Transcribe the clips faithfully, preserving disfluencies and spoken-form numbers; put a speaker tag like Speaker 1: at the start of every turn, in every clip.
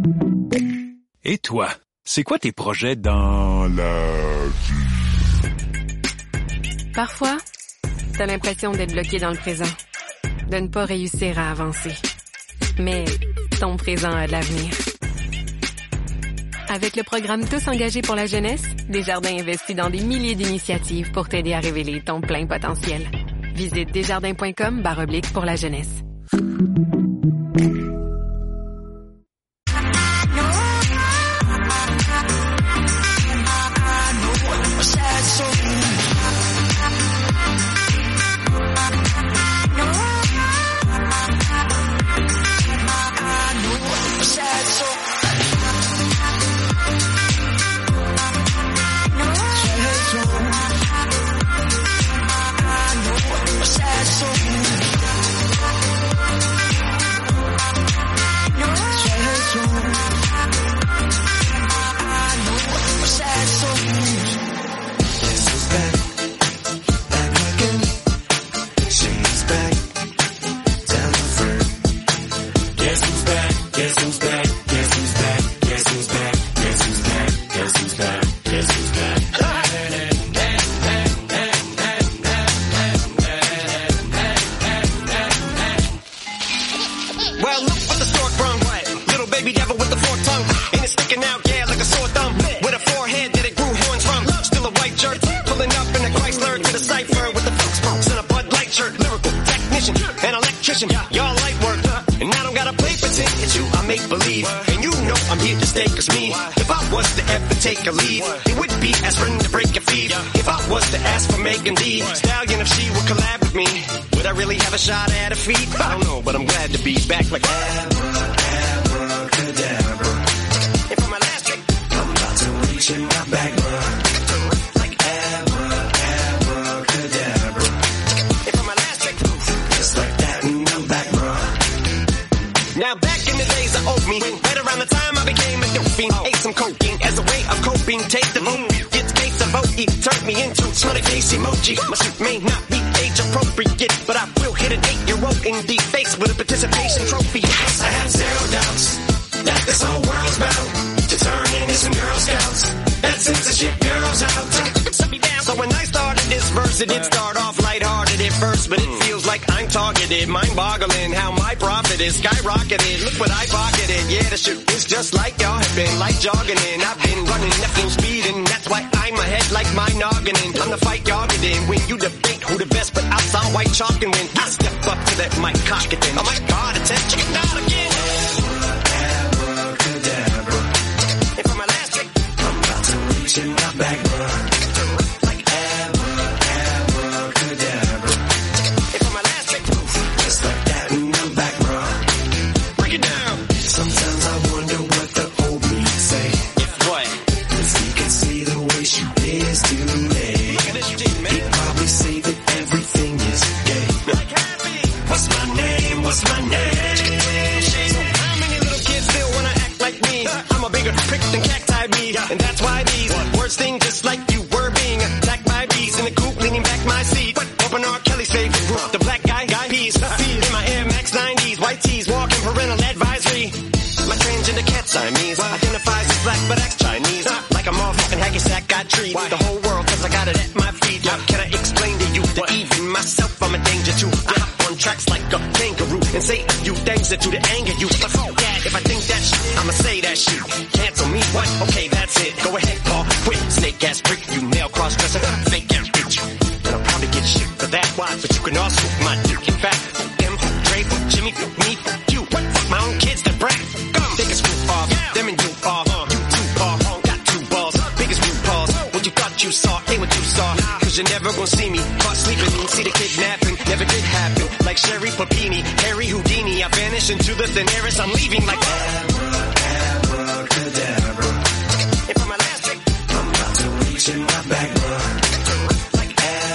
Speaker 1: Et toi, c'est quoi tes projets dans la vie?
Speaker 2: Parfois, t'as l'impression d'être bloqué dans le présent, de ne pas réussir à avancer. Mais ton présent a de l'avenir. Avec le programme Tous engagés pour la jeunesse, Desjardins investit dans des milliers d'initiatives pour t'aider à révéler ton plein potentiel. Visite desjardins.com barre oblique pour la jeunesse.
Speaker 3: Mind-boggling how my profit is skyrocketed. Look what I pocketed. Yeah, the shit is just like y'all have been. Like jogging in. I've been running, nothing speeding. That's why I'm ahead like my noggin. I'm the fight y'all get in. When you debate who the best, but I sound white chalk and when I step up to that mic cock it then. Oh my God, it's that chicken out again. Abracadabra. And for my last trick, I'm about to reach in my back, bro. And that's why these words sting just like you were being attacked by bees in the coop, leaning back my seat. Open R. Kelly's favorite group, the black guy, guy peas. In my Air Max nineties, white tees, walking parental advisory. My transgender cat Siamese identifies as black but acts Chinese. Like a motherfucking hacky sack, got treat the whole world cause I got it at my feet. How can I explain to you that even myself I'm a danger to? I hop on tracks like a kangaroo and say a few things that to the anger you. But fuck that, if I think that shit, I'ma say that shit. Cancel me, what? Okay, that's it. Go ahead, Paul. Quit, snake ass prick, you male cross dresser, fake ass bitch. And I'll probably get shit for that. Why? But you can also my dick. In fact, them, Dre, Jimmy, me, you. What? Fuck my own kids that brat. Come, take a screw off. Them and you off. You two off. Got two balls. Biggest blue balls. What you thought you saw ain't what you saw. Cause you're never gonna see me caught sleeping. See the kidnapping. Never did happen. Like Sherry Papini, Harry Houdini. I vanish into the thin air as I'm leaving like abracadabra. And for my last trick, I'm about to reach in my back, bro. Like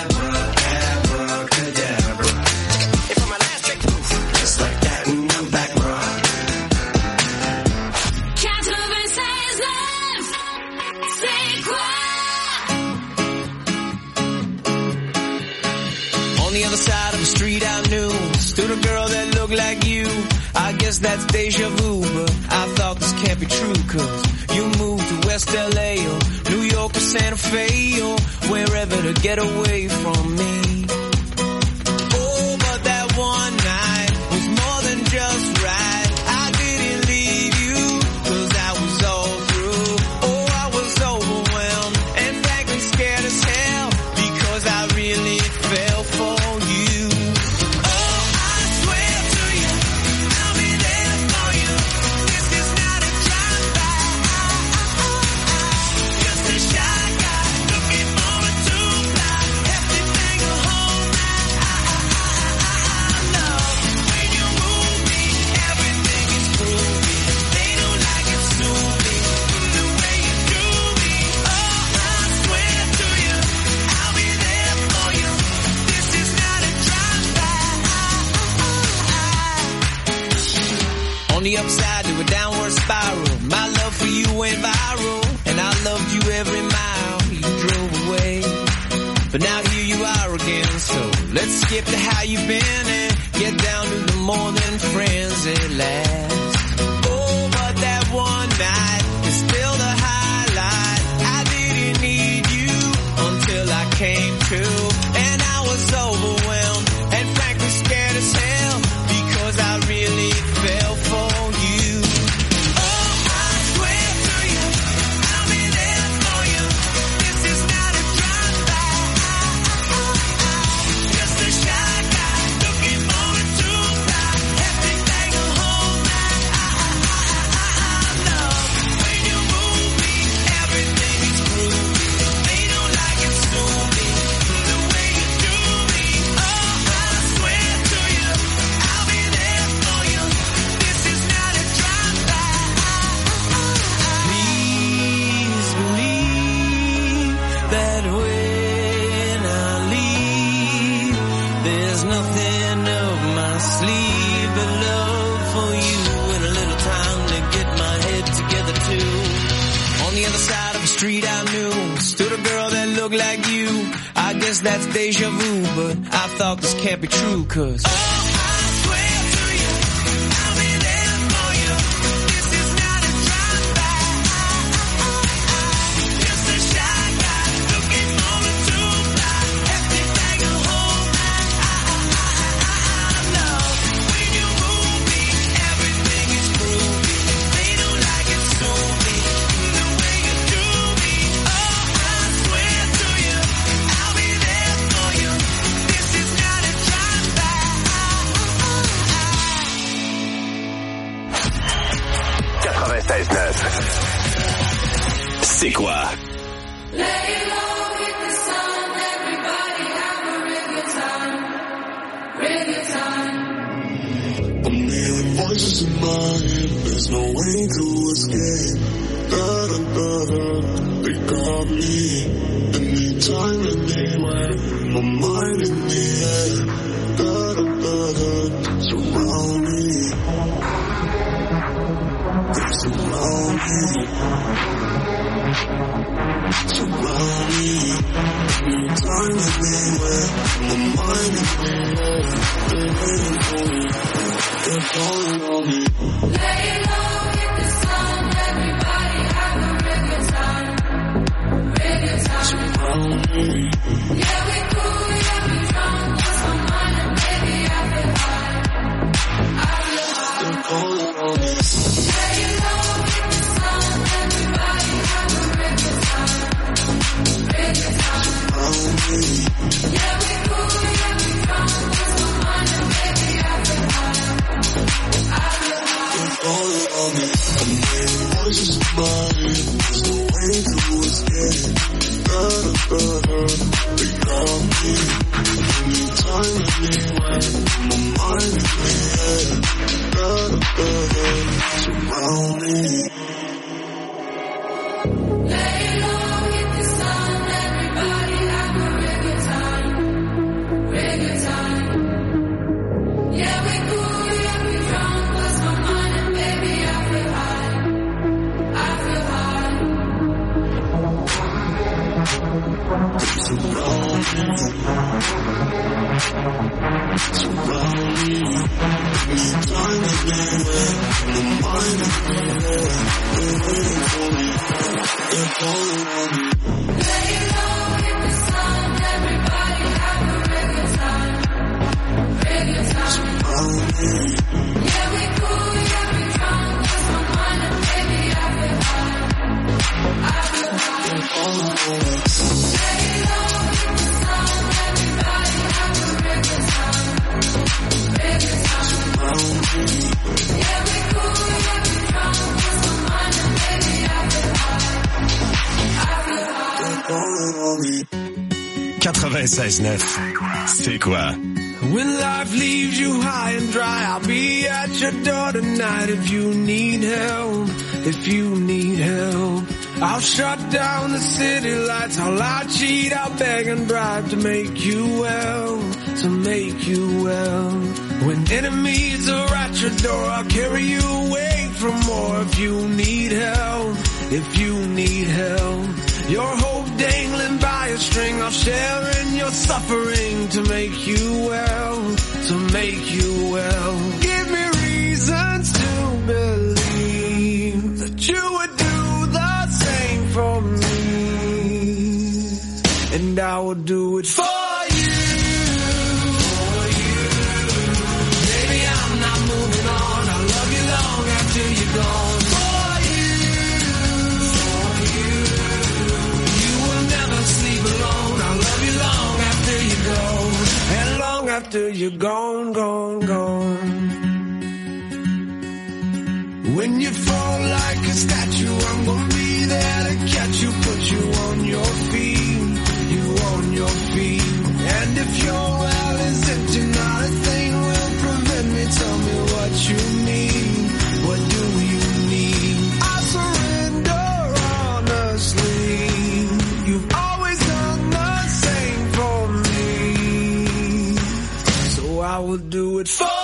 Speaker 3: abracadabra. And for my last trick, just like that, and I'm back, bro.
Speaker 4: On the other side of the street I knew stood a girl that looked like you. I guess that's deja vu, but I thought this can't can't be true, cause you moved to West L A or New York or Santa Fe or wherever to get away from me. Oh, but that one night was more than just right. I didn't leave you, cause I was all through. Oh, I was overwhelmed and frankly scared as hell, because I really fell for you. Oh, I swear to you, I'll be there for you. This is not a drive-by. Just a shy guy looking for a two-fly. Hefty thing to hold my love. When you move me, everything is groovy. They don't like it snoopy, the way you do me. Oh, I swear to you, I'll be there for you. This is not a drive-by. On the upside to a downward spiral, my love for you went viral, and I loved you every mile you drove away. But now here you are again, so let's skip to how you've been and get down to the more than friends at last. Oh, but that one night is still the highlight. I didn't need you until I came to, and I was overwhelmed and frankly scared as hell, because I really fell for you. Oh, I swear to you, I'll be there for you. This is not a drive-by. Just a shy guy looking for a two-fly. Hefty thing to hold my love. When you move me, everything is groovy. They don't like it snoopy, the way you do me. Oh, I swear to you, I'll be there for you. This is not a drive-by. Please believe that when I leave, there's nothing up my sleeve but love for you and a little time to get my head together too. On the other side of the street I knew stood a girl that looked like you. I guess that's deja vu, but I thought this can't be true, cause oh, I swear to you, I'll be there for you. This is not a drive-by. Just a shy guy looking for a two-fly. Hefty thing to hold my love. When you move me, everything is groovy. They don't like it snoopy, the way you do me. Oh, I swear to you, I'll be there for you. This is not a drive-by.
Speaker 5: quatre-vingt-seize neuf. C'est quoi?
Speaker 6: I'm hearing voices in my head, there's no way to escape. Da da da da, they got me. Anytime, anywhere, my mind in the air. Da da da da, surround me. They surround me. Surround me. Anytime, anywhere, my mind in the air. They're waiting for me. They're calling on me.
Speaker 7: Lay low, hit the sun, everybody have a real good time, real good time.
Speaker 6: Surround me.
Speaker 7: Yeah, we cool, yeah, we drunk, lost my mind, and baby, I feel high, I feel high.
Speaker 6: They're calling on me.
Speaker 7: Lay low, hit the sun, everybody have a real good time, real good time.
Speaker 6: Surround me.
Speaker 7: Yeah, we cool, yeah, we drunk, lost my mind, and baby, I feel high, I feel high.
Speaker 6: They're calling on me. I'm hearing voices in my head, there's no way to escape. Da da da da, they got me. Anytime, anywhere, my mind in the air. Da da da da, surround me.
Speaker 7: Lay low, hit the sun, everybody have a real good time, real good time. Yeah, we cool, yeah, we drunk, lost my mind, and baby, I feel high, I feel high.
Speaker 6: Surround me. Surround me. Anytime, anywhere, my mind in the air.
Speaker 1: quatre-vingt-seize neuf, c'est quoi?
Speaker 4: When life leaves you high and dry, I'll be at your door tonight if you need help, if you need help. I'll shut down the city lights, I'll lie, cheat, I'll beg and bribe to make you well, to make you well. When enemies are at your door, I'll carry you away from more if you need help, if you need help. Your hope dangling by a string, I'll share in your suffering to make you well, to make you well. Give me reasons to believe that you would do the same for me, and I will do it for you, for you. Baby, I'm not moving on, I'll love you long after you're gone. After you're gone, gone, gone. When you fall like a statue, I'm gonna be there to catch you, put you on your feet, you on your feet. And if your well is empty, not a thing will prevent me. Tell me what you need, what do you need? I surrender honestly. You've always done the same for me. I will do it for you,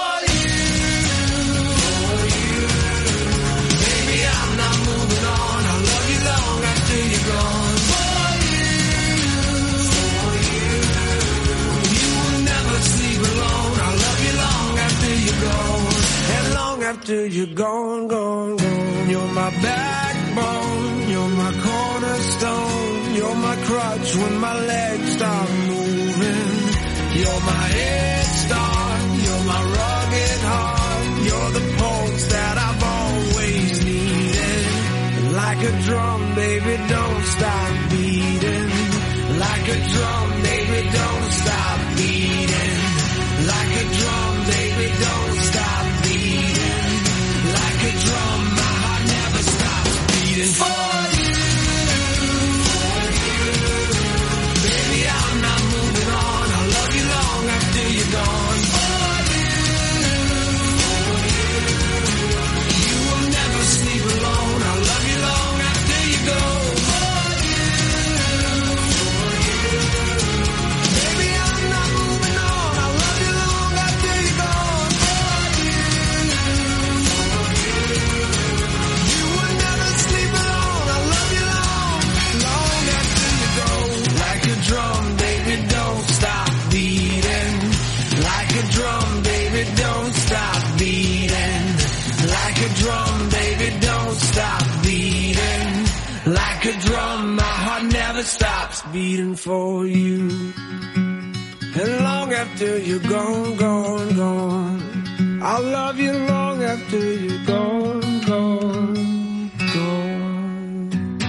Speaker 4: for you. Baby, I'm not moving on, I'll love you long after you're gone. For you, for you. You will never sleep alone, I'll love you long after you're gone. And long after you're gone, gone, gone. You're my backbone, you're my cornerstone. You're my crutch when my legs stop moving. You're my head start, you're my rugged heart. You're the pulse that I've always needed. Like a drum, baby, don't stop beating. Like a drum, baby, don't stop beating. Like a drum, baby, don't stop beating. Like a drum, my heart never stops beating. For you, for you. Baby, I'm not moving on, I'll love you long after you're gone. For you, for you. You will never sleep alone, I'll love you long after you go. For you, for you. Baby, I'm not moving on, I'll love you long after you're gone. For you, for you. You will never sleep alone, I'll love you long, long after you go. Like a drum, baby, don't stop beating. Like a drum, baby, don't stop beating. Like a drum, baby, don't stop beating. Like a drum, my heart never stops beating for you. And long after you're gone, gone, gone, I'll love you long after you're gone, gone, gone.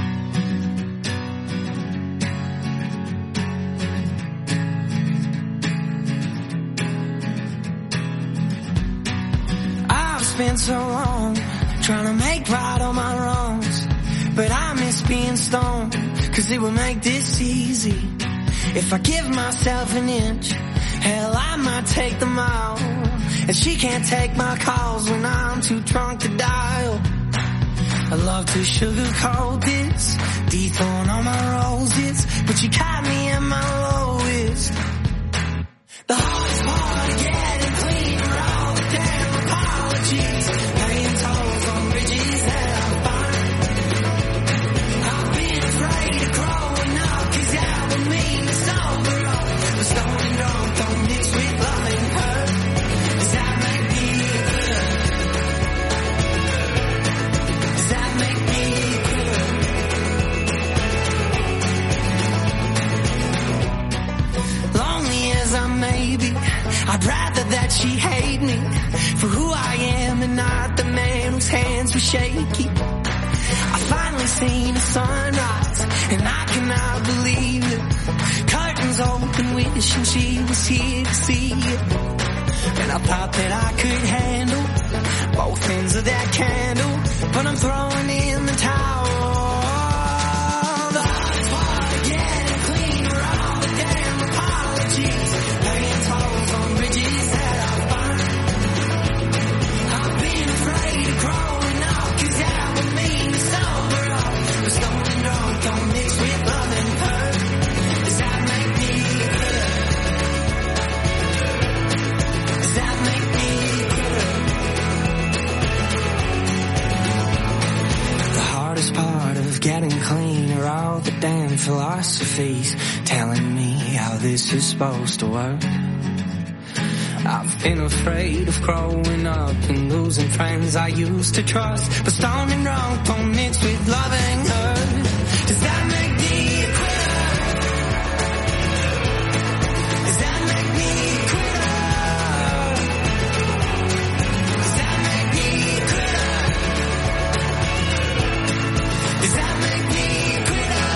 Speaker 4: I've spent so long trying to make right all my wrongs, but I miss being stoned, cause it will make this easy. If I give myself an inch, hell, I might take the mile. And she can't take my calls when I'm too drunk to dial. I love to sugarcoat this, dethorn all my roses, but you caught me at my lowest. The hardest part of getting clean are all the damn apologies, paying tolls on bridges that I find. I've been afraid of growing up, cause that would mean it's over. But stone and drunk don't mix with love and hurt. Does that make me good? Does that make me good? I'd rather that she hate me for who I am and not the man whose hands were shaky. I finally seen the sunrise and I cannot believe it. Curtains open, wishing she was here to see it. And I thought that I could handle both ends of that candle, but I'm throwing in the towel. The hardest part of getting clean are all the damn apologies, laying tolls on bridges that I burned. I've been afraid of growing up, 'cause that would mean to sober up. But stoned and drunk don't mix with love and hurt. Does that make me bitter? Does that make me bitter? The hardest part of getting clean are all the damn philosophies telling me how this is supposed to work. I've been afraid of growing up and losing friends I used to trust, but stoned and drunk don't mix with loving hurt. Does that make me a quitter? Does that make me a quitter? Does that make me a quitter? Does that make me a quitter?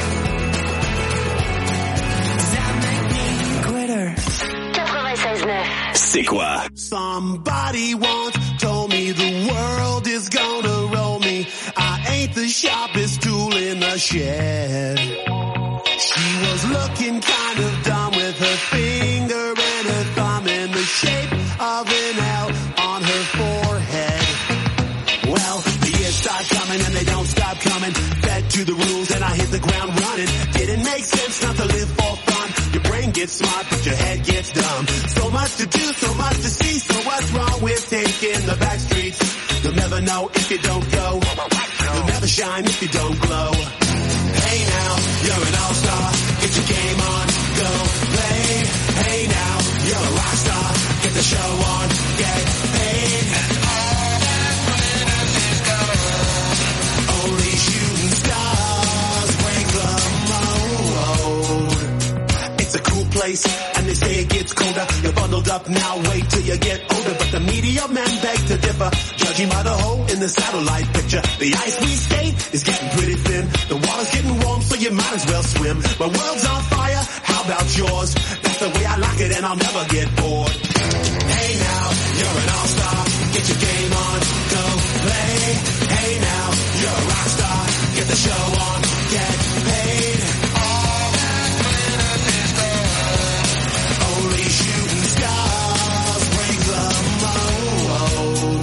Speaker 4: Does that make me a quitter?
Speaker 2: ninety-six neuf.
Speaker 1: C'est quoi?
Speaker 3: Somebody once told me the world is gonna roll me. I ain't the sharpest tool in the shed. She was looking kind of dumb with her finger and her thumb in the shape of an L on her forehead. Well, the years start coming and they don't stop coming. Fed to the rules and I hit the ground running. Didn't make sense not to live for fun. Your brain gets smart but your head gets dumb. So much to do, so much to see. So what's wrong with taking the back streets? You'll never know if you don't go. You'll never shine if you don't glow. Hey now, you're an all-star. Get your game on, go play. Hey now, you're a rock star. Get the show on, get paid. And all that glitters is gold. Only shooting stars break the mold. It's a cool place, and they say it gets colder. You're bundled up now, wait till you get older. But the media men beg to differ, judging by the hole in the satellite picture. The ice we skate is getting pretty thin. The water's getting warm, so you might as well swim. My world's on fire, how about yours? That's the way I like it, and I'll never get bored. Hey now, you're an all-star. Get your game on, go play. Hey now, you're a rock star. Get the show on, get paid. All that glitters is gold. Only shooting stars break the mold.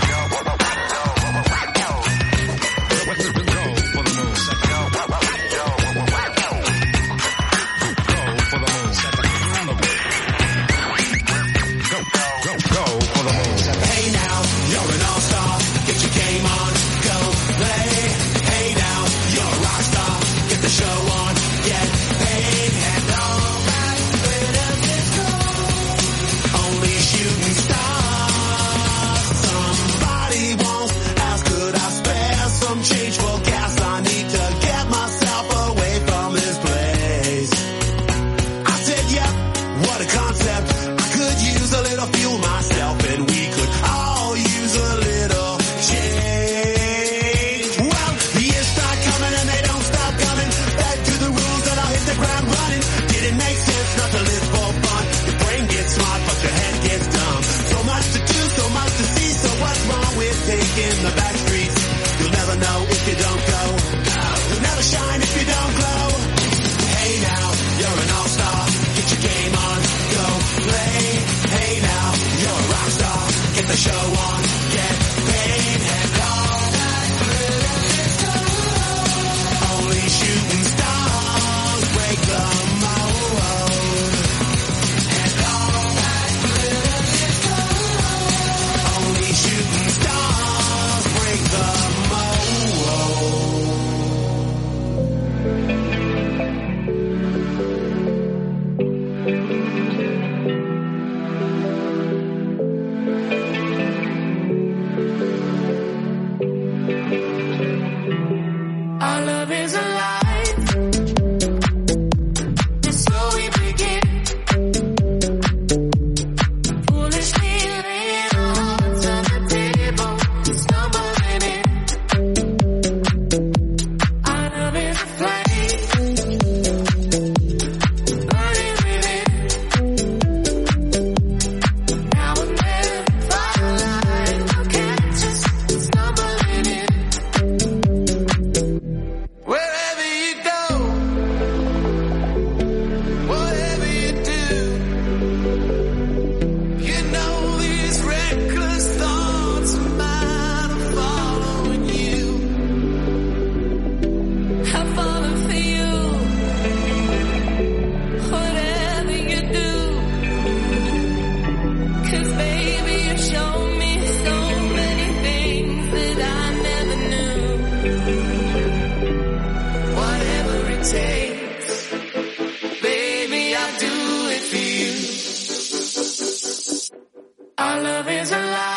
Speaker 1: Go for the moon.
Speaker 4: takes. Baby, I'll do it for you. Our love is alive.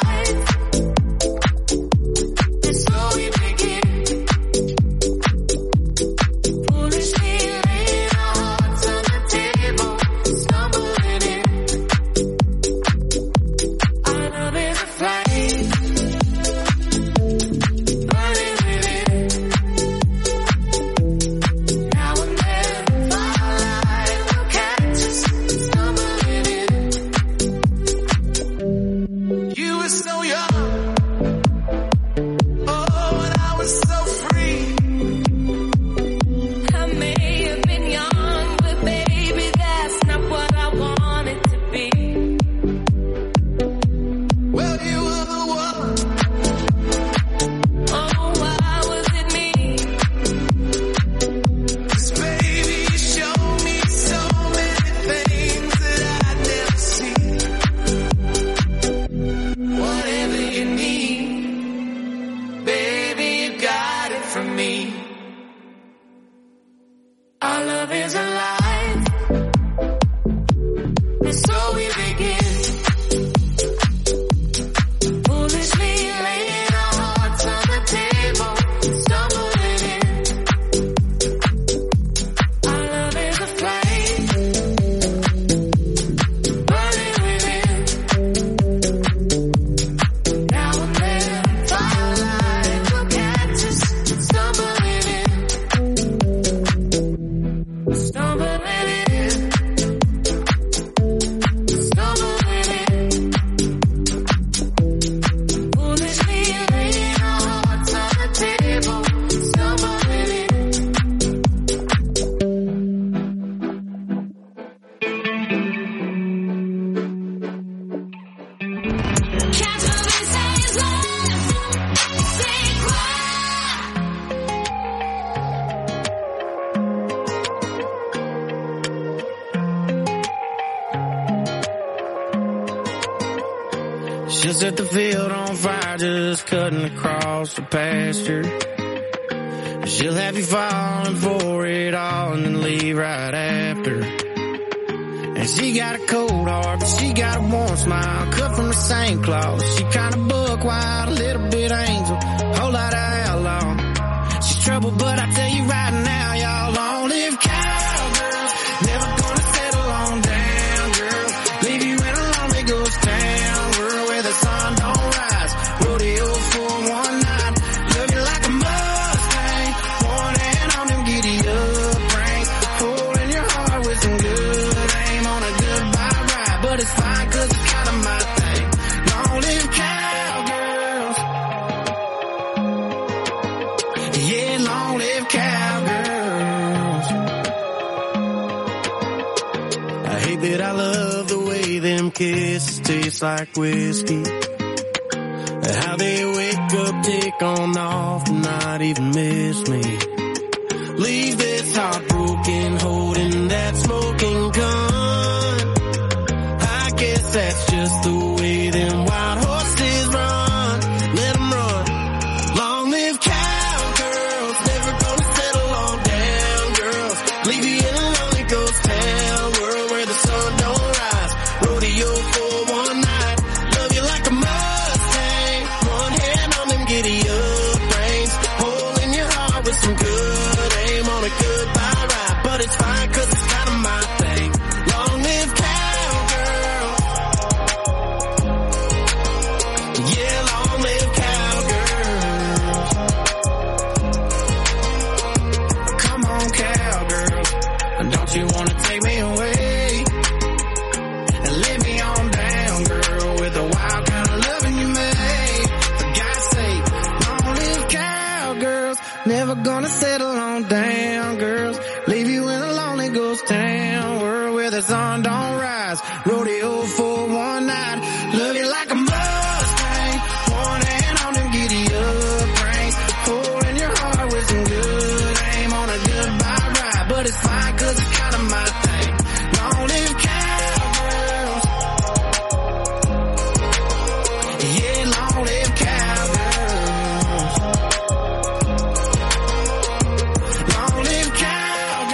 Speaker 8: She'll set the field on fire, just cutting across the pasture. She'll have you falling for it all and then leave right after. And she got a cold heart, but she got a warm smile, cut from the same cloth. She kinda buck wild, a little bit angel, whole lot of outlaw. She's trouble, but I tell you right now, y'all long live cowgirls. Never gonna settle on down, girl. Leave you in a lonely ghost town, world where the sun don't rise. Rodeo for one night, love you like a Mustang. One hand on them giddy up reins, pulling your heart with some good aim on a goodbye ride. But it's fine, cause it's kinda my thing. Long live cowgirls. Yeah, long live cowgirls. I hate that I love the way them kisses taste like whiskey. How they wake up, take on off, and not even miss me. Leave this heart broken, holding that smoking gun. I guess that's just the way them wild horses run. Let them run. Long live cowgirls, never gonna settle on down, girls. Leave you in a lonely ghost town, world where the sun don't rise. Rodeo for one night, love you like a Mustang. One hand on them giddy up reins, holding your heart with some good aim on a goodbye ride. But it's fine, cause it's kinda my thing. Long live cowgirls. Yeah, long live cowgirls. Come on, cowgirls. Don't you wanna take me away and lay me on down, girl, with the wild kind of loving you made. For God's sake, long live cowgirls. Never gonna settle on down, girls. Leave you in a lonely ghost town, world where the sun don't rise. Rodeo for one night, love you like a Mustang. One hand on them giddy up reins, holding your heart with some good aim on a goodbye ride. But it's fine, cause it's kinda my thing. Long live cowgirls. Yeah, long live cowgirls. Long live cowgirls.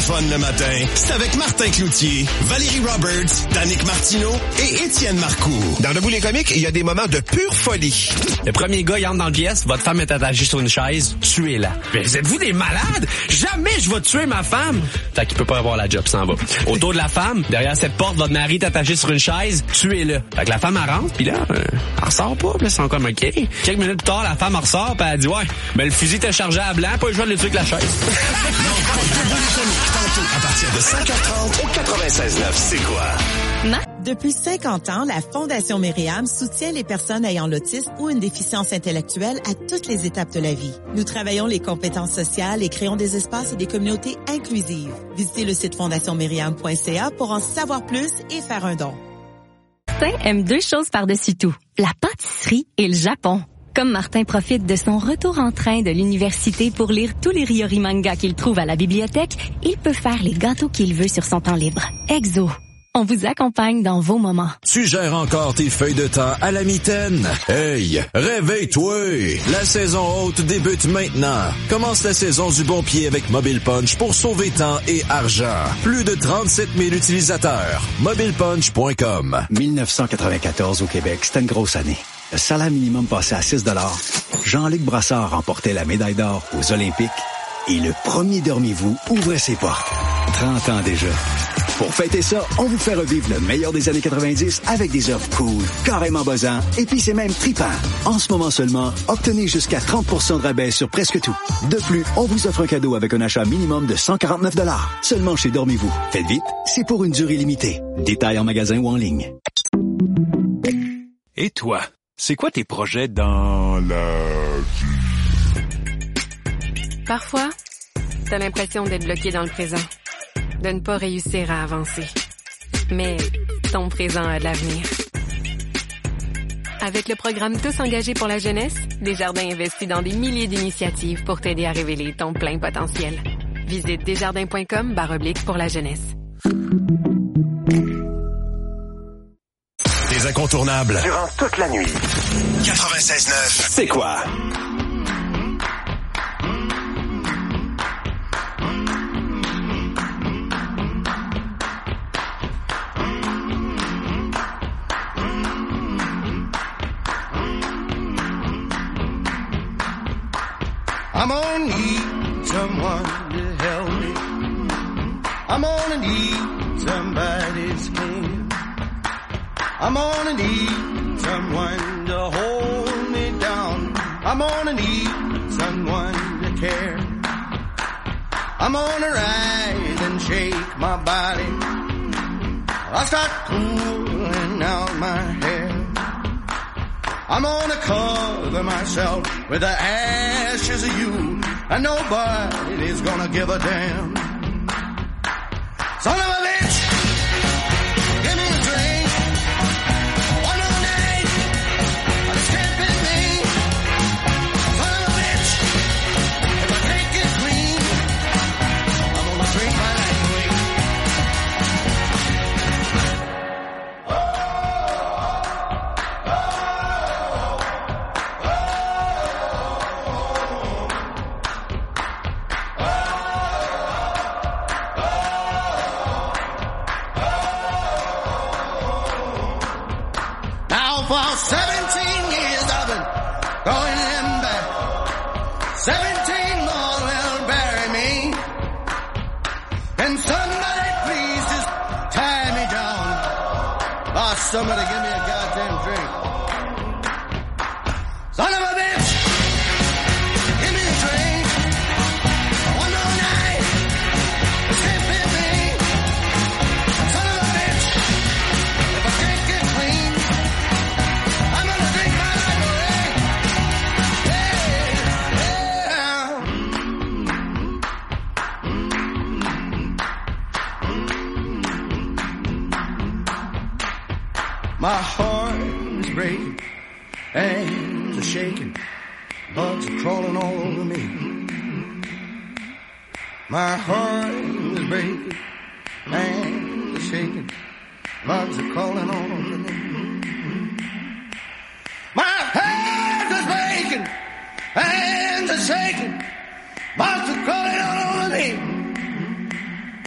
Speaker 9: fun le matin, c'est avec Martin Cloutier, Valérie Roberts, Danick Martineau et Étienne Marcoux. Dans Debout les comiques, il y a des moments de pure folie.
Speaker 10: Le premier gars, il entre dans le pièce, votre femme est attachée sur une chaise, tuez-la. Mais êtes-vous des malades? Jamais je vais tuer ma femme! Fait qu'il peut pas avoir la job, s'en va. Autour de la femme, derrière cette porte, votre mari est attaché sur une chaise, tuez-le. Fait que la femme, elle rentre, pis là, euh, elle ressort pas, pis là, c'est encore OK. Quelques minutes plus tard, la femme, elle ressort, pis elle dit, ouais, ben le fusil était chargé à blanc, pas le choix de le tuer avec la chaise.
Speaker 9: À partir de cinq heures trente au quatre-vingt-seize neuf, c'est quoi?
Speaker 11: Depuis cinquante ans, la Fondation Myriam soutient les personnes ayant l'autisme ou une déficience intellectuelle à toutes les étapes de la vie. Nous travaillons les compétences sociales et créons des espaces et des communautés inclusives. Visitez le site fondation myriam point c a pour en savoir plus et faire un don.
Speaker 12: Martin aime deux choses par-dessus tout, la pâtisserie et le Japon. Comme Martin profite de son retour en train de l'université pour lire tous les Ryori mangas qu'il trouve à la bibliothèque, il peut faire les gâteaux qu'il veut sur son temps libre. Exo. On vous accompagne dans vos moments.
Speaker 13: Tu gères encore tes feuilles de temps à la mitaine? Hey, réveille-toi! La saison haute débute maintenant. Commence la saison du bon pied avec Mobile Punch pour sauver temps et argent. Plus de trente-sept mille utilisateurs. mobile punch point com.
Speaker 14: dix-neuf cent quatre-vingt-quatorze au Québec, c'était une grosse année. Le salaire minimum passait à six dollars. Jean-Luc Brassard remportait la médaille d'or aux Olympiques et le premier Dormez-vous ouvrait ses portes. trente ans déjà. Pour fêter ça, on vous fait revivre le meilleur des années quatre-vingt-dix avec des œuvres cool, carrément buzzant, et puis c'est même trippant. En ce moment seulement, obtenez jusqu'à trente pour cent de rabais sur presque tout. De plus, on vous offre un cadeau avec un achat minimum de cent quarante-neuf dollars. Seulement chez Dormez-vous. Faites vite, c'est pour une durée limitée. Détails en magasin ou en ligne.
Speaker 1: Et toi, c'est quoi tes projets dans la vie?
Speaker 2: Parfois, t'as l'impression d'être bloqué dans le présent, de ne pas réussir à avancer. Mais ton présent a de l'avenir. Avec le programme Tous engagés pour la jeunesse, Desjardins investit dans des milliers d'initiatives pour t'aider à révéler ton plein potentiel. Visite desjardins point com barre oblique pour la jeunesse.
Speaker 9: Des incontournables.
Speaker 5: Durant toute la nuit.
Speaker 9: quatre-vingt-seize neuf, c'est quoi?
Speaker 8: I'm gonna need someone to help me. I'm gonna need somebody's hand. I'm gonna need someone to hold me down. I'm gonna need someone to care. I'm gonna rise and shake my body. I'll start pulling out my hair. I'm gonna cover myself with the ashes of you, and nobody's gonna give a damn. Son of a bitch, give me a drink. One more night, I'm stamping me. Son of a bitch, if I take it clean, I'm gonna drink my life away. For seventeen years I've been going in back. Seventeen more will bury me. Can somebody please just tie me down? Oh, somebody give me a goddamn drink. Son of a bitch, give me a drink. One more night, skip it me. Son of a bitch, if I can't get clean, I'm gonna drink my life away. Yeah, yeah. My heart is breaking, hands are shaking, bugs are crawling all over me. My heart is breaking, hands are shaking, bugs are crawling all over me. My hands are breaking, hands are shaking, bugs are crawling all over me.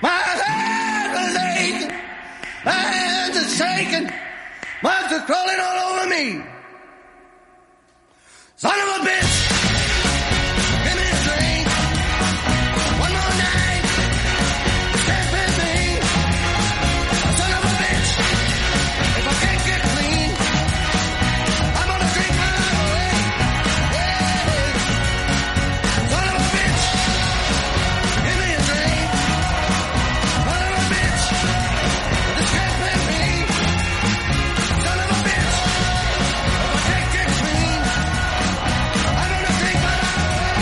Speaker 15: My hands are aching. My hands are shaking. Monsters crawling all over me. Son of a bitch. Give me a drink. One more night. Stay with me. Son of a bitch. If I can't get clean, I'm gonna drink my life away. Yeah. Son of a bitch. Give me a drink. Son of a bitch. This can't fit me. Son of a bitch. If I can't get clean, I'm gonna drink my life away.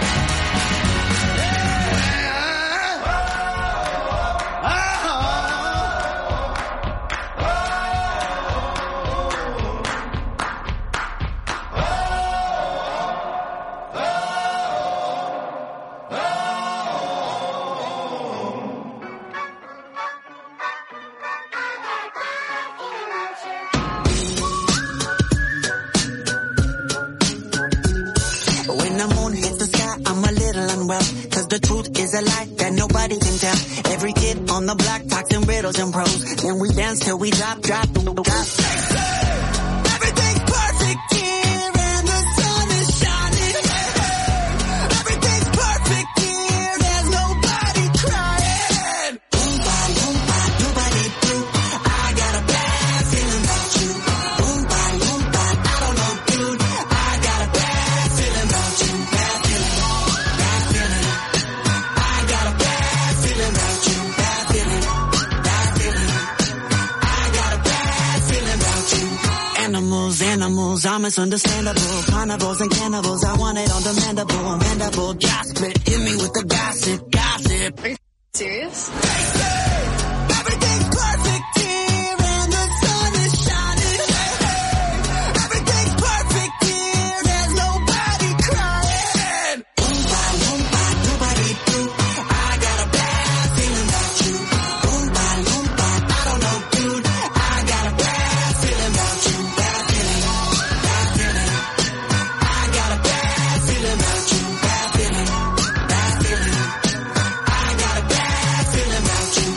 Speaker 16: When the moon hits the sky, I'm a little unwell. Cause the truth is a lie that nobody can tell. Every kid on the block talks in riddles and prose. Then we dance till we drop, drop, drop. Everything's perfect here and the sun is shining. Everything's perfect here, there's nobody crying. Oompa, loompa, doobity doo. I got a bad feeling about you. Oompa, loompa, I don't know, dude. I got a bad feeling about you. Bad feeling, bad feeling. I got a bad feeling about you. Bad feeling, bad feeling. I got a bad feeling about you. Animals, animals, I'm misunderstandable. Carnivores and cannibals, I want it on demandable. Mandible, gas split, hit me with the gossip, gossip. Are you serious? Everything's perfect here and the sun is shining. Everything's perfect here, there's nobody crying. Oompa, loompa, doobity doo. I got a bad feeling about you. Oompa, loompa, I don't know, dude. I got a bad feeling about you. Bad feeling, bad feeling. I got a bad feeling about you. Bad feeling, bad feeling. I got a bad feeling about you.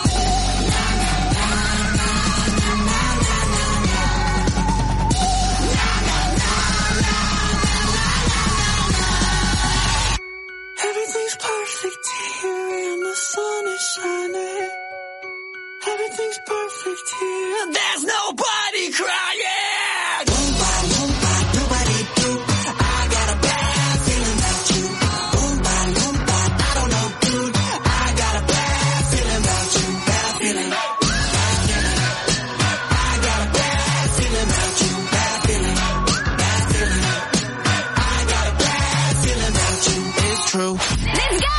Speaker 16: Everything's perfect here and the sun is shining. Everything's perfect here. There's nobody crying. Oompa, loompa, doobity doo. I got a bad feeling about you. Oompa, loompa, I don't know, dude. I got a bad feeling about you. Bad feeling, bad feeling. I got a bad feeling about you. Bad feeling, bad feeling. I got a bad feeling about you. It's true.
Speaker 7: Let's go!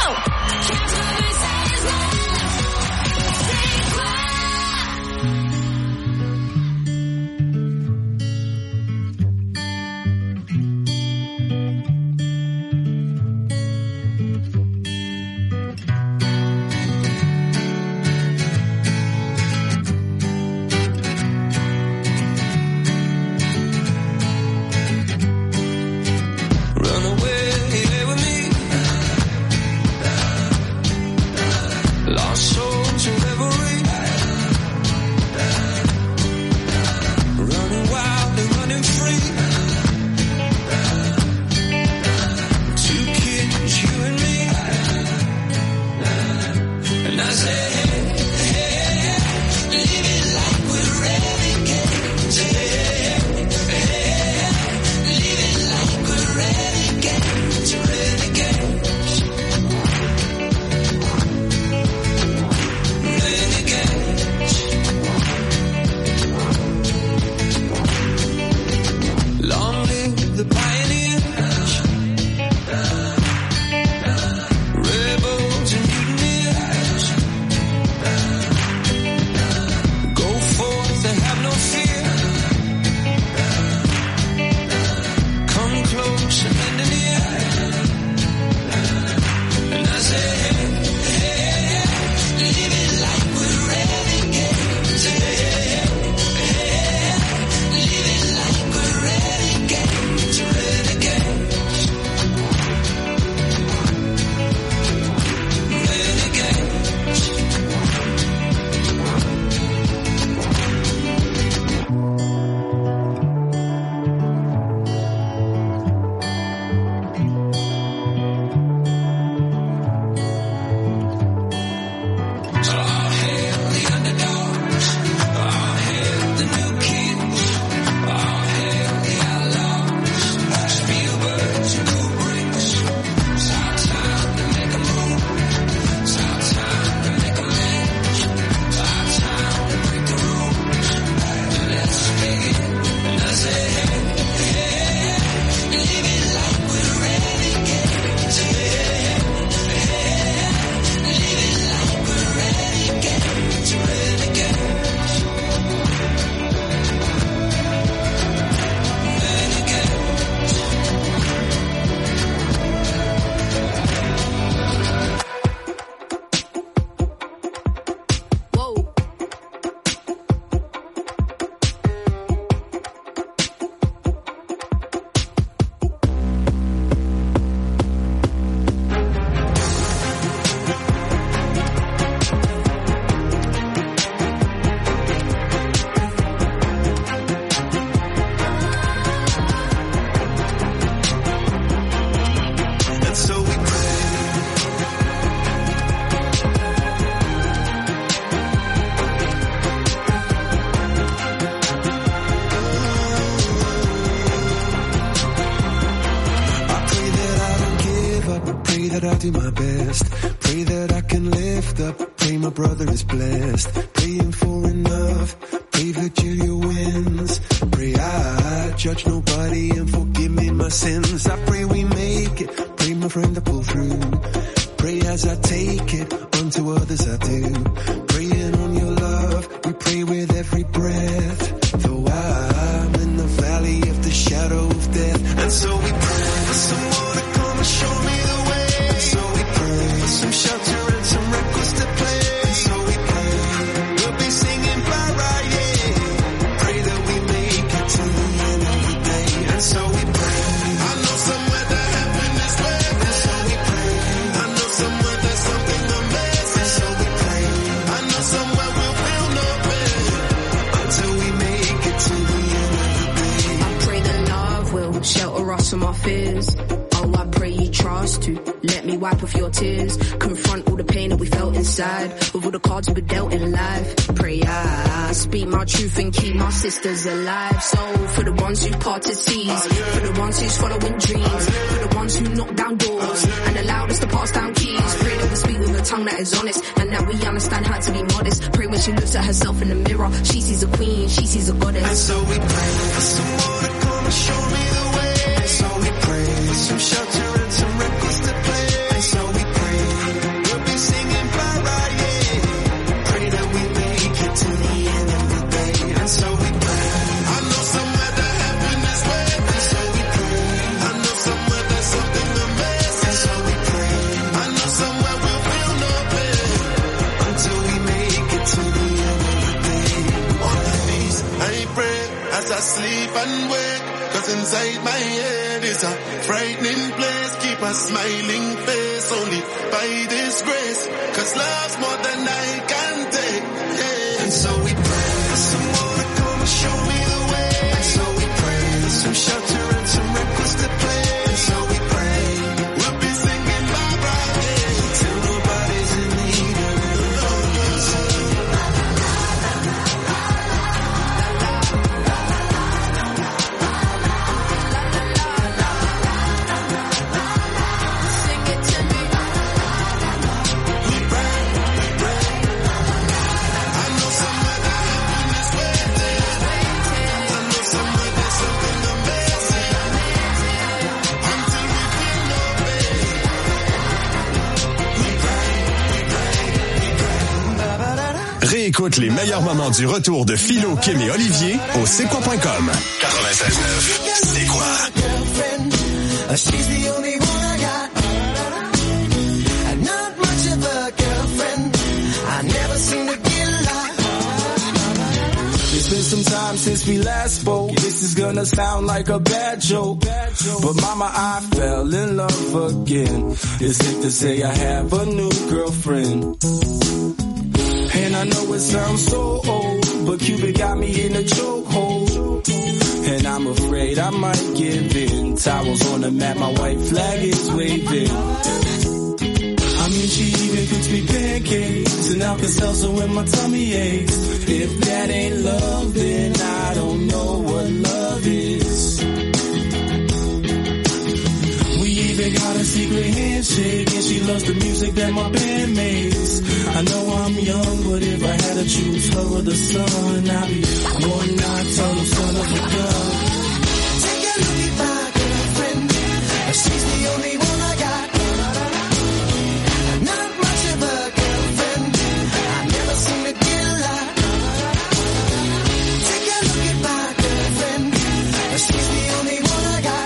Speaker 6: that I do my best. Pray that I can lift up. Pray my brother is blessed. Praying for enough. Pray Virginia wins. Pray I judge nobody and forgive me my sins. I pray we make it. Pray my friend to pull through. Pray as I take it. Unto others I do. Praying on your love. We pray with every breath. Though I'm in the valley of the shadow of death. And so we pray for someone to come and show me the way. And so we pray for some shelter and some records to play. And so we pray we'll be singing bye-bye, yeah. Pray that we make it to the end of the day. And so we pray. I know somewhere that heaven is waiting. And so we pray. I know somewhere there's something amazing. And so we pray. I know somewhere we'll feel no pain until we make it to the end of the day.
Speaker 17: I pray that love will shelter us from our fears. Oh, I pray you trust to let me wipe off your tears. Confront all the pain that we felt inside with all the cards we were dealt in life. Pray I speak my truth and keep my sisters alive. So for the ones who parted seas, for the ones who's following dreams, for the ones who knock down doors and allowed us to pass down keys. Pray that we speak with a tongue that is honest and that we understand how to be modest. Pray when she looks at herself in the mirror, she sees a queen, she sees a goddess.
Speaker 6: And so we pray for someone to come and show me the way. And so we pray for some shelter and some records to play. And so we pray we'll be singing bye-bye, yeah. Pray that we make it to the end of the day. And so we pray. I know somewhere that heaven is waiting. And so we pray. I know somewhere there's something amazing. And so we pray. I know somewhere we'll feel no pain until we make it to the end of the day. On my knees, I pray as I sleep and wake. Cause inside my head is a frightening place. Keep a smiling face only by this grace. Cause love's more than I can take, yeah. And so we pray for someone to come and show me the way. And so we pray for some shelter and some records to play. And so we pray we'll be singing bye-bye, yeah, till nobody's in need of love.
Speaker 9: Réécoute les meilleurs moments du retour de Philo, Kim et Olivier au c'est quoi point com. quatre-vingt-seize neuf, c'est quoi?
Speaker 16: She's the only one I got. Not much of a girlfriend. I never seem to get a lot.
Speaker 18: It's been some time since we last spoke. This is gonna sound like a bad joke, but mama, I fell in love again. It's safe to say I have a new girlfriend. And I know it sounds so old, but Cupid got me in a chokehold. And I'm afraid I might give in. Towels on the mat, my white flag is waving. I mean, she even cooks me pancakes and Alka-Seltzer when my tummy aches. If that ain't love, then I don't know what love is. We even got a secret handshake, and she loves the music that my band makes. I know I'm young, but if I had to choose her or the sun, I'd be one nocturnal son of a gun.
Speaker 16: Take a look at my girlfriend. She's the only one I got. Not much of a girlfriend. I never seem to get a lot. Take a look at my girlfriend. She's the only one I got.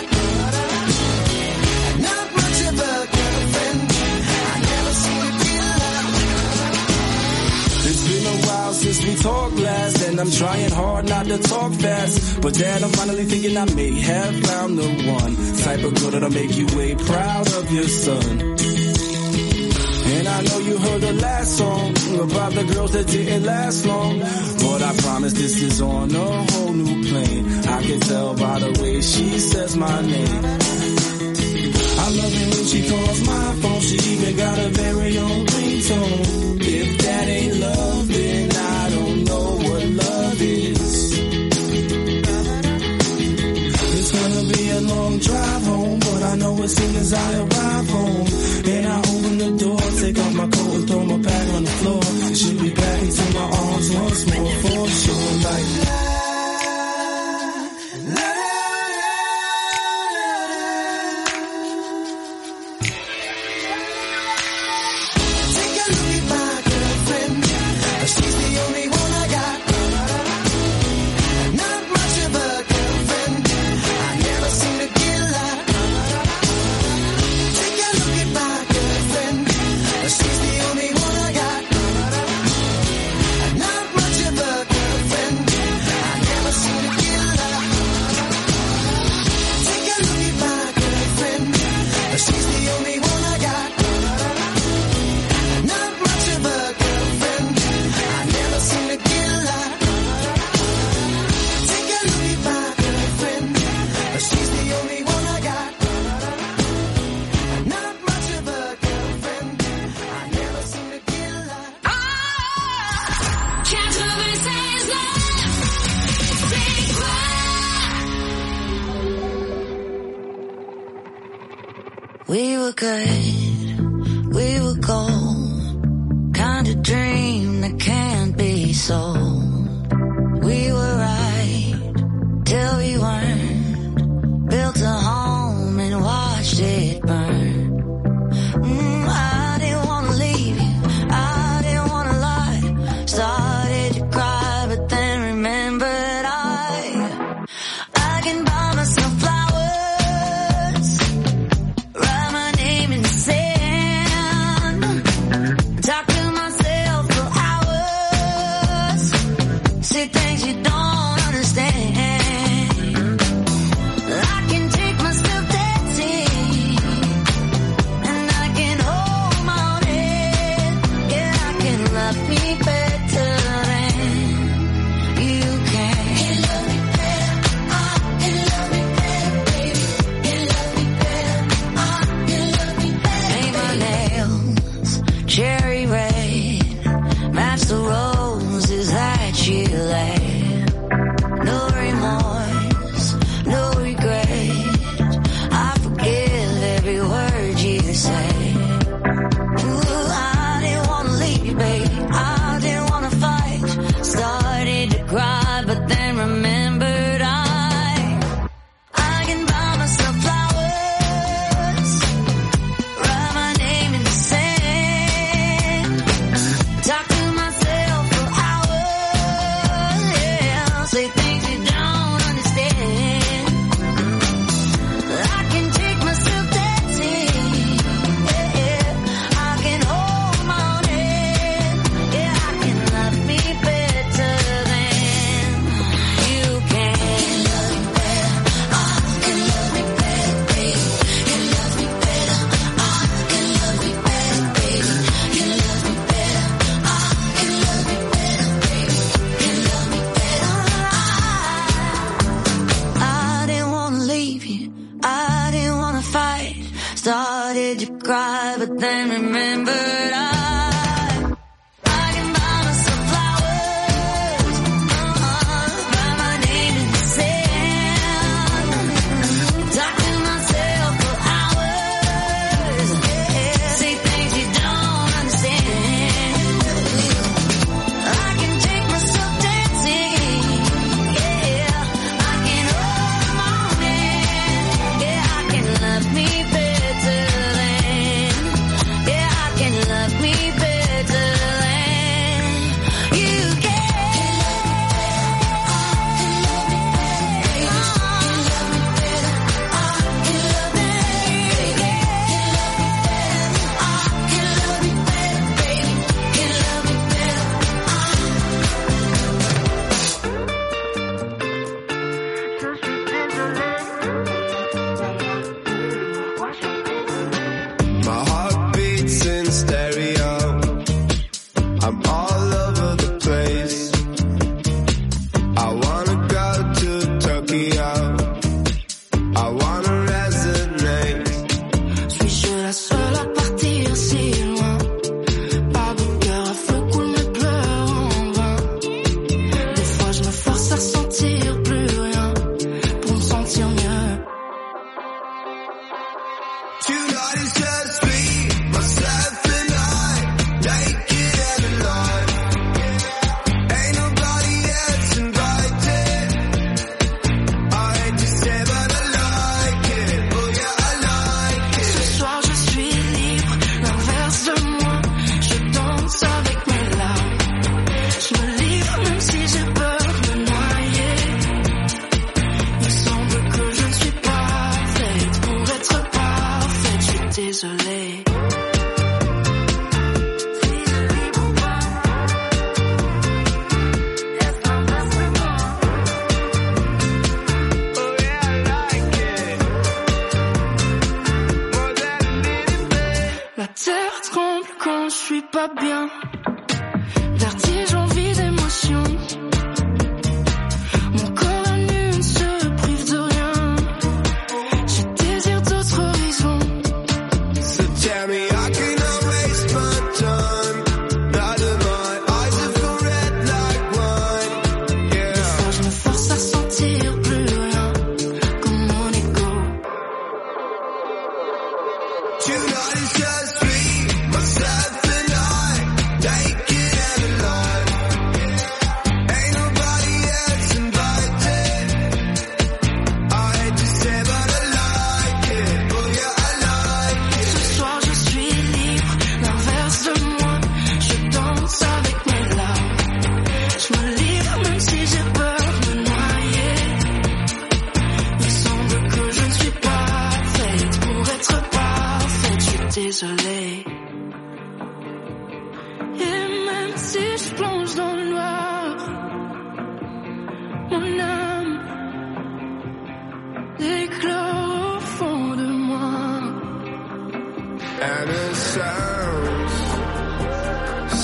Speaker 16: Not much of a girlfriend. I never seem to get a lot.
Speaker 18: It's been a while since we talked last, and I'm trying hard not to talk fast. But Dad, I'm finally thinking I may have found the one type of girl that'll make you way proud of your son. And I know you heard the last song about the girls that didn't last long, but I promise this is on a whole new plane. I can tell by the way she says my name. I love it when she calls my phone. She even got a very own ringtone. If that ain't love, then I don't know what love is. It's gonna be a long drive home, but I know as soon as I arrive home, and I once more for sure. Like la, la, take a look at my girlfriend. She's the only one I got. Not much of a girlfriend. I never seem to get a lot. Take a look at my girlfriend. She's the only one I got. Not much of a girlfriend. I never seem to get a lot. Take a look at my girlfriend. She's the only one I got. Not much of a girlfriend. I never seem to get a lot. Take a look at my girlfriend. She's the only one I got. Not much of a girlfriend. I never seem to get a lot.
Speaker 19: We were good, we were gold, kind of dream that can't be sold. We were right till we weren't, built a home and watched it burn. Mm, I didn't wanna leave you, I didn't wanna lie, started to cry but then remembered I, I can buy myself flowers, write my name in the sand, talk to myself for hours, say things you don't understand. I can take myself dancing, and I can hold my own head. Yeah, I can love me better than you can. Can love me better, I can love me better, baby. Can love me better, I can love me better. Paint my nails cherry red, match the roses that you laid. No remorse, no regret. I forgive every word you say. Ooh, I didn't wanna leave, baby. I didn't wanna fight. Started to cry, but then remembered I, I can buy myself flowers, write my name in the sand, talk to myself for hours, yeah, say things you don't understand. I can take myself dancing, yeah, yeah. I can hold my own head, yeah, I can love me better than you can. Can love me better, I can love me better, baby. Can love me better, I can love me better, baby. Can love me better, I can love me better, baby. Can love me better, I, I didn't wanna leave you, I didn't wanna fight. Started to cry, but then remembered I, I can buy myself flowers, uh-uh, write my name in the sand, talk to myself for hours, yeah, say things you don't understand. I can take myself dancing, yeah, I can hold my own hand, yeah, I can love me better than, yeah,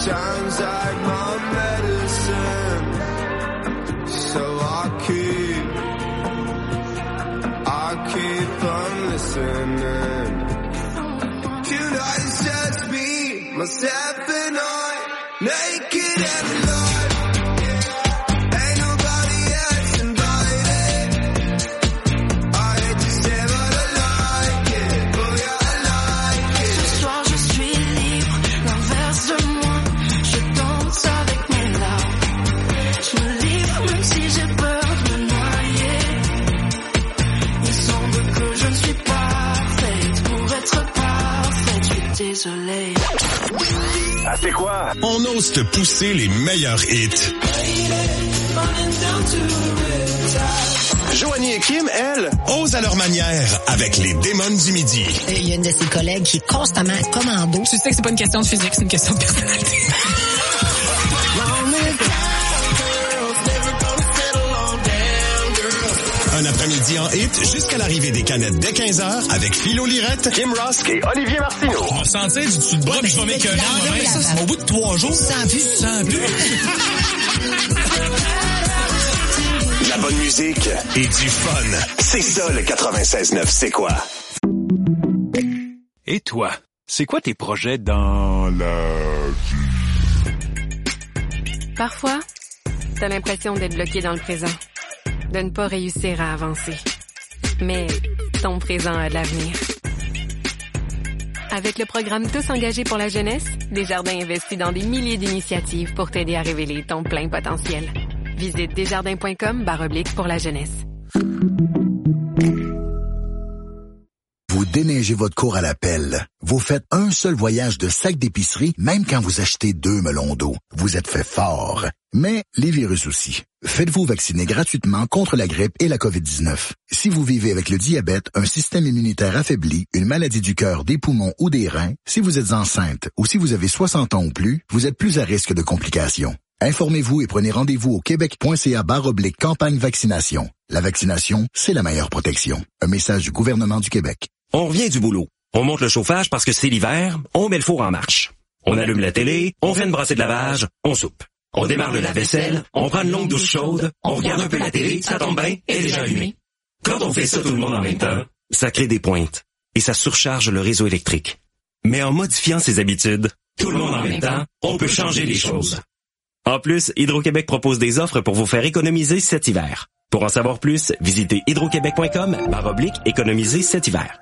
Speaker 6: sounds like my medicine. So I keep, I keep on listening. Tonight it's just me, myself and I, naked and alive. Ain't nobody else invited. I hate to say but I like it, boy I like it.
Speaker 16: Ce soir je suis libre, l'inverse de moi. Je danse avec mes larmes. Je me livre même si j'ai peur de me noyer. Il semble que je ne suis pas faite pour être parfaite. Je suis désolée.
Speaker 9: Ah, c'est quoi? On ose te pousser les meilleurs hits. Joanie et Kim, elles, osent à leur manière avec les démons du midi.
Speaker 20: Il y a une de ses collègues qui est constamment commando.
Speaker 21: Tu sais que c'est pas une question de physique, c'est une question de personnalité.
Speaker 9: Un après-midi en hit jusqu'à l'arrivée des canettes dès quinze heures avec Philo Lirette, Kim Rosk et Olivier Martineau.
Speaker 22: On va sentir du dessus de bras puis je vais m'écœurer. Au bout de trois jours,
Speaker 20: sans plus.
Speaker 22: Sans plus.
Speaker 9: La bonne musique et du fun. C'est ça le quatre-vingt-seize neuf, c'est quoi?
Speaker 1: Et toi, c'est quoi tes projets dans la vie?
Speaker 2: Parfois, t'as l'impression d'être bloqué dans le présent, de ne pas réussir à avancer. Mais ton présent a de l'avenir. Avec le programme Tous engagés pour la jeunesse, Desjardins investit dans des milliers d'initiatives pour t'aider à révéler ton plein potentiel. Visite desjardins.com barre oblique pour la jeunesse.
Speaker 23: Vous déneigez votre cour à la pelle. Vous faites un seul voyage de sac d'épicerie, même quand vous achetez deux melons d'eau. Vous êtes fait fort. Mais les virus aussi. Faites-vous vacciner gratuitement contre la grippe et la covid dix-neuf. Si vous vivez avec le diabète, un système immunitaire affaibli, une maladie du cœur, des poumons ou des reins, si vous êtes enceinte ou si vous avez soixante ans ou plus, vous êtes plus à risque de complications. Informez-vous et prenez rendez-vous au québec.ca barre oblique campagne vaccination. La vaccination, c'est la meilleure protection. Un message du gouvernement du Québec.
Speaker 24: On revient du boulot. On monte le chauffage parce que c'est l'hiver, on met le four en marche. On allume la télé, on fait une brassée de lavage, on soupe. On démarre le lave-vaisselle, on prend une longue douche chaude, on regarde un peu la télé, ça tombe bien, elle est déjà allumée. Quand on fait ça tout le monde en même temps, ça crée des pointes et ça surcharge le réseau électrique. Mais en modifiant ses habitudes, tout le monde en même temps, on peut changer les choses. En plus, Hydro-Québec propose des offres pour vous faire économiser cet hiver. Pour en savoir plus, visitez hydroquebec.com barre oblique économiser cet hiver.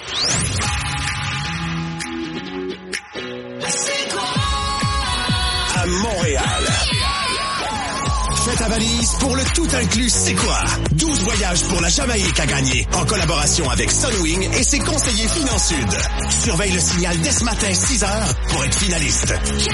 Speaker 9: À Montréal. Fais ta valise pour le tout inclus C'est quoi? douze voyages pour la Jamaïque à gagner en collaboration avec Sunwing et ses conseillers Finance Sud. Surveille le signal dès ce matin six heures pour être finaliste.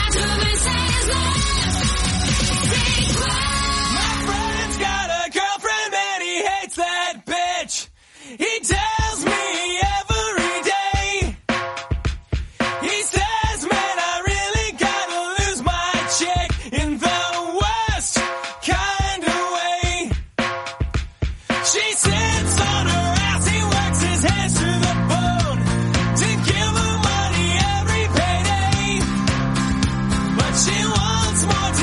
Speaker 15: He tells me every day. He says, man, I really gotta lose my chick in the worst kind of way. She sits on her ass, he works his hands to the bone to give her money every payday. But she wants more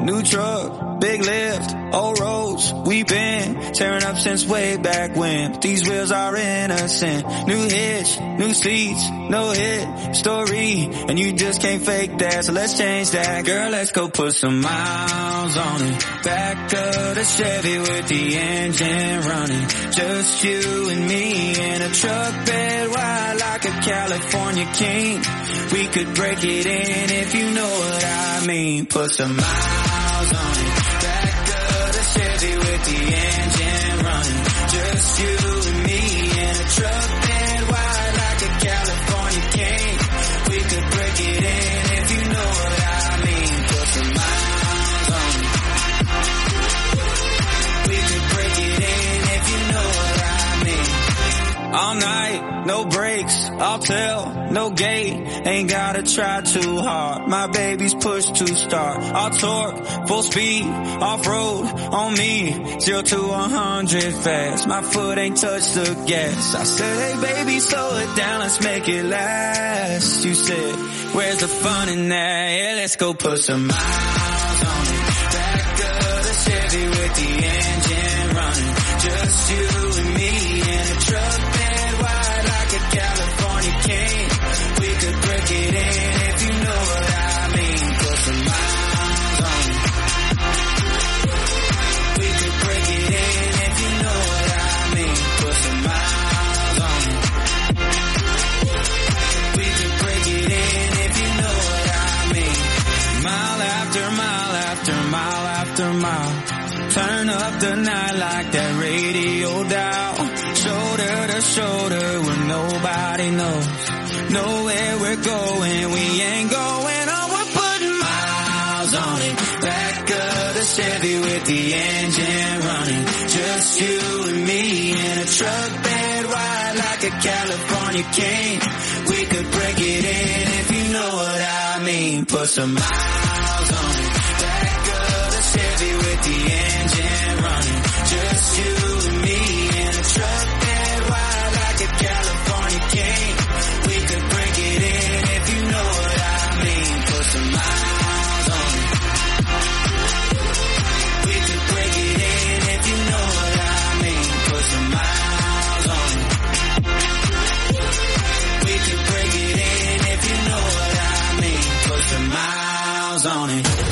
Speaker 3: New truck, big lift, old roads, we been tearing up since way back when. These wheels are innocent. New hitch, new seats, no hit story, and you just can't fake that, so let's change that. Girl, let's go put some miles on it. Back of the Chevy with the engine running. Just you and me in a truck bed wide like a California king. We could break it in if you know what I mean. Put some miles on it. Back of the Chevy with the engine running. Just you and me in a truck bed wide like a California king. We could break it in if you know what I mean. Put some miles on it. We could break it in if you know what I mean. All night, no brakes, I'll tell, no gate, ain't gotta try too hard. My baby's push to start. I'll torque, full speed, off-road, on me, zero to a hundred fast. My foot ain't touched the gas. I said, hey baby, slow it down, let's make it last. You said, where's the fun in that? Yeah, let's go put some miles on it. Back of the Chevy with the engine running. Just you and me in a truck bed wide like a California king. We could break it in if you know what I mean. Put some miles on it. We could break it in if you know what I mean. Put some miles on it. We could break it in if you know what I mean. Mile after mile after mile after mile. Turn up the night like that radio dial. Shoulder to shoulder where nobody knows. Know where we're going, we ain't going on. We're putting miles on it. Back of the Chevy with the engine running. Just you and me in a truck bed wide like a California king. We could break it in if you know what I mean. Put some miles on it. Back of the Chevy with the engine running. Just you and me in a truck